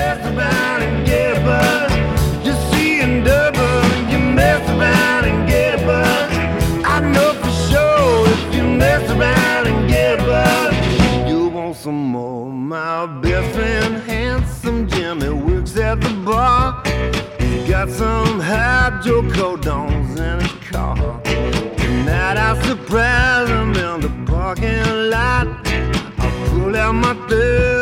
mess around and get a buzz. Just seeing double, you mess around and get a buzz. I know for sure if you mess around and get a buzz, you want some more. My best friend, handsome Jimmy, works at the bar. He's got some hydrocodones in his car. Tonight I surprise him in the parking lot. I pull out my